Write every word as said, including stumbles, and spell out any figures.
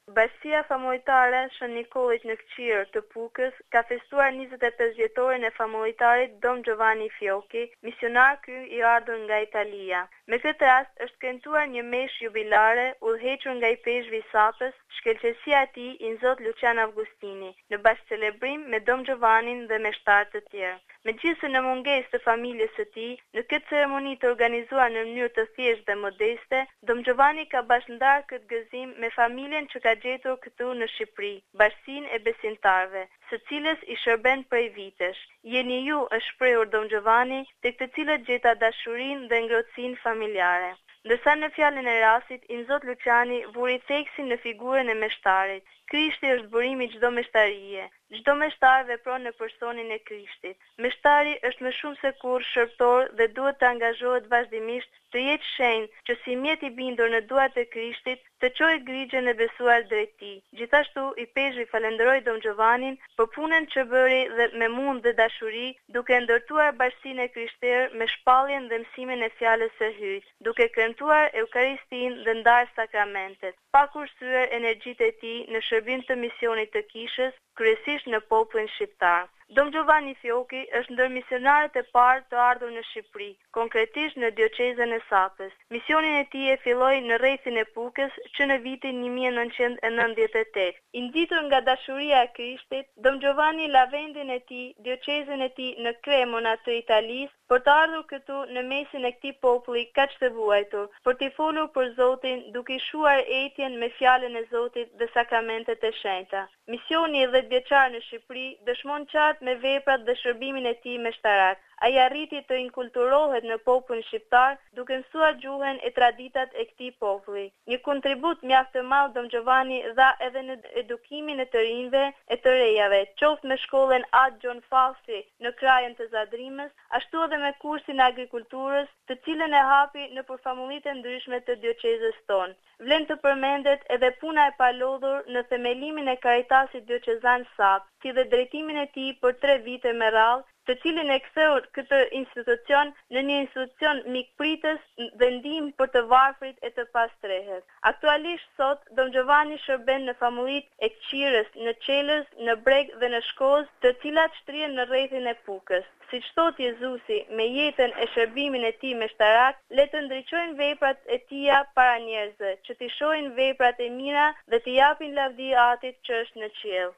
Bashkia famuljetare Shën Nikollit në Këqijër të Pukës ka festuar njëzet e pesë vjetorin e famulljetarit Dom Giovanni Fioki, misionar ky i ardhur nga Italia. Me këtë rast është kremtuar një meshë jubilare udhëhequr nga i peshqvi i Sapës, shkëlqësia e tij i Zot Lucian Augustini, në bashkëcelebrim me Dom Giovannin dhe me shtarë të tjerë. Megjithëse në mungesë të familjes së tij, në këtë ceremoni të organizuar në mënyrë të thjeshtë dhe modeste, Dom Giovanni ka bashkëndarë këtë gëzim me familjen që ka gjetur këtu në Shqipëri, bashkinë e besimtarëve, së cilës i shërben prej vitesh. Jeni ju, është shprehur Dom Giovanni, tek të cilët gjeta dashurinë dhe ngrohtësinë familjare. Ndërsa në fjalën e rastit, i Zot Luciani vuri theksin në figurën e meshtarit. Krishti është burimi çdo meshtarie. Çdo meshtar vepron në personin e Krishtit. Meshtari është më shumë se kurrë shërbëtor dhe duhet të angazhohet vazhdimisht, të jetë shenjë që si mjet i bindur në duart e Krishtit, të çojë grigjen e besuar drejt tij. Gjithashtu i peshqvi falenderoi Dom Giovannin për punën që bëri dhe me mund dhe dashuri, duke ndërtuar bashkinë e krishterë me shpalljen dhe mësimin e fjalës së hyjtë, duke kremtuar Eukaristin dhe ndarë sakramentet, pa kursyer energjitë e tij në shërbim të misionit të kishës, kryesisht në popullin shqiptar. Dom Giovanni Fioki është ndër misionarët e parë të ardhur në Shqipëri, konkretisht në dioqezën e Sapës. Misionin e tij e filloi në rrethin e Pukës që në vitin një mijë e nëntëqind e nëntëdhjetë e tetë. I nditur nga dashuria e Krishtit, Dom Giovanni la vendin e tij, dioqezën e tij në Cremona të Italisë, për të ardhur këtu në mesin e këtij populli kaq të vuajtur, për t'i folur për Zotin, duke i shuar etjen me fjalën e Zotit dhe sakramentet e shenjta. Misioni i dhjetë vjeçar në Shqipëri dëshmon qartë me veprat dhe shërbimin e tij meshtarak. Ai arriti të inkulturohet në popullin shqiptar duke mësuar gjuhën e traditat e këtij populli. Një kontribut mjaft të madh Dom Giovanni dha edhe në edukimin e të rinjve e të rejave, qoftë me shkollën Atë Gjon Falsi në krajën të Zadrimës, ashtu edhe me kursin e agrikulturës, të cilën e hapi në përfamullitë e ndryshme të dioqezës tonë. Vlen të përmendet edhe puna e palodhur në themelimin e Karitasit Dioqezan Sap, si dhe drejtimin e tij për tre vite me radhë, të cilin e ktheu këtë institucion në një institucion mikpritës dhe ndihmë për të varfrit e të pastrehet. Aktualisht sot, Dom Giovanni shërben në famullitë e Këqirës, në Qelës, në Breg dhe në Shkozë, të cilat shtrihen në rrethin e Pukës. Siç thot Jezusi, me jetën e shërbimin e tij meshtarak, le të ndriçojnë veprat e tija para njerëzve, që t'i shohin veprat e mira dhe t'i japin lavdi Atit që është në qiell.